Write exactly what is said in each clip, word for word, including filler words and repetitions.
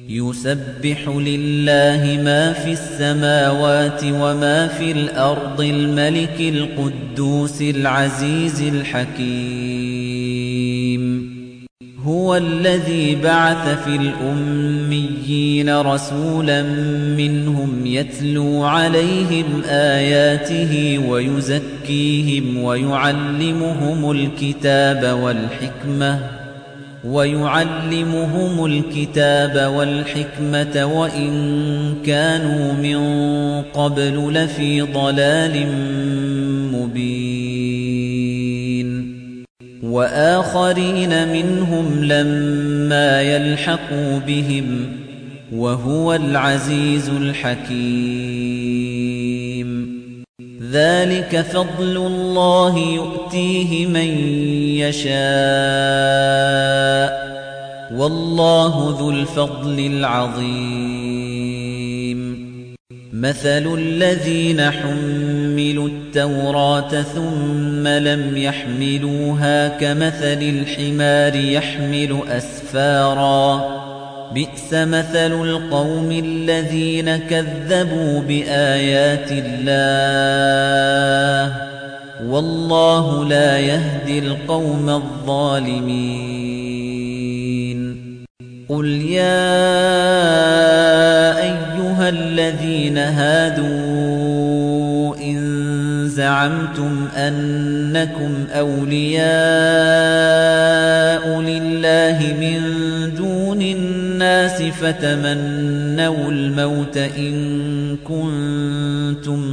يُسَبِّحُ لِلَّهِ مَا فِي السَّمَاوَاتِ وَمَا فِي الْأَرْضِ الْمَلِكِ الْقُدُّوسِ الْعَزِيزِ الْحَكِيمِ هُوَ الَّذِي بَعَثَ فِي الْأُمِّيِّينَ رَسُولًا مِّنْهُمْ يَتْلُو عَلَيْهِمْ آيَاتِهِ وَيُزَكِّيهِمْ وَيُعَلِّمُهُمُ الْكِتَابَ وَالْحِكْمَةَ وَيُعَلِّمُهُمُ الْكِتَابَ وَالْحِكْمَةَ وَإِن كَانُوا مِن قَبْلُ لَفِي ضَلَالٍ مُبِينٍ وَآخَرِينَ مِنْهُمْ لَمَّا يَلْحَقُوا بِهِمْ وَهُوَ الْعَزِيزُ الْحَكِيمُ ذَلِكَ فَضْلُ اللَّهِ يُؤْتِيهِ مَن يَشَاءُ وَاللَّهُ ذُو الْفَضْلِ الْعَظِيمِ مَثَلُ الَّذِينَ حُمِّلُوا التَّوْرَاةَ ثُمَّ لَمْ يَحْمِلُوهَا كَمَثَلِ الْحِمَارِ يَحْمِلُ أَسْفَارًا بِئْسَ مَثَلُ الْقَوْمِ الَّذِينَ كَذَّبُوا بِآيَاتِ اللَّهِ وَاللَّهُ لَا يَهْدِي الْقَوْمَ الظَّالِمِينَ قُلْ يَا أَيُّهَا الَّذِينَ هَادُوا إِن زَعَمْتُمْ أَنَّكُمْ أَوْلِيَاءُ لِلَّهِ مِن دُونِ النَّاسِ فَتَمَنَّوُا الْمَوْتَ إِن كُنتُمْ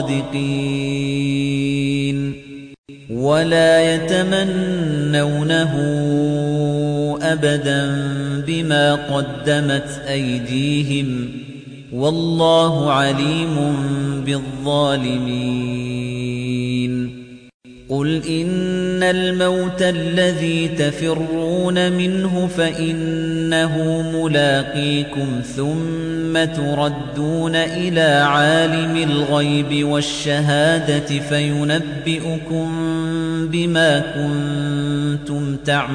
صَادِقِينَ وَلَا يَتَمَنَّوْنَهُ أَبَدًا بِمَا قَدَّمَتْ أَيْدِيهِمْ وَاللَّهُ عَلِيمٌ بِالظَّالِمِينَ قُلْ إِنَّ الْمَوْتَ الَّذِي تَفِرُّونَ مِنْهُ فَإِنَّهُ مُلَاقِيكُمْ ثُمَّ تُرَدُّونَ إِلَى عَالِمِ الْغَيْبِ وَالشَّهَادَةِ فَيُنَبِّئُكُم بِمَا كُنتُمْ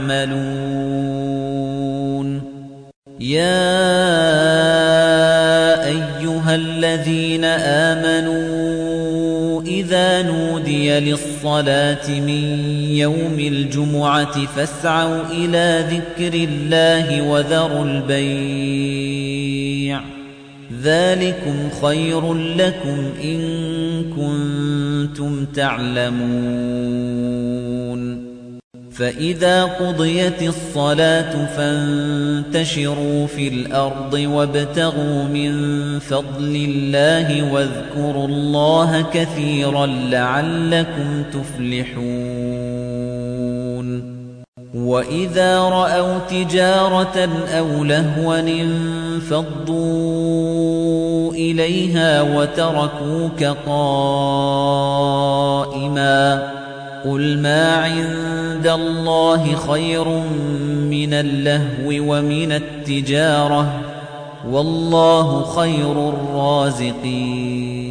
تَعْمَلُونَ يَا أَيُّهَا الَّذِينَ آمَنُوا إِذَا نُودِيَ لِلصَّلَاةِ مِن يَوْمِ الْجُمُعَةِ فَاسْعَوْا إِلَى ذِكْرِ اللَّهِ وَذَرُوا الْبَيْعَ ذَلِكُمْ خَيْرٌ لَّكُمْ إِن كُنتُمْ تَعْلَمُونَ فَإِذَا قُضِيَتِ الصَّلَاةُ فَانتَشِرُوا فِي الْأَرْضِ وَابْتَغُوا مِن فَضْلِ اللَّهِ وَاذْكُرُوا اللَّهَ كَثِيرًا لَّعَلَّكُمْ تُفْلِحُونَ وَإِذَا رَأَوْا تِجَارَةً أَوْ لَهْوًا انفَضُّوا إِلَيْهَا وَتَرَكُوكَ قَائِمًا قُلْ مَا عِندَ اللَّهِ خَيْرٌ مِّنَ اللَّهْوِ وَمِنَ التِّجَارَةِ وَاللَّهُ خَيْرُ الرَّازِقِينَ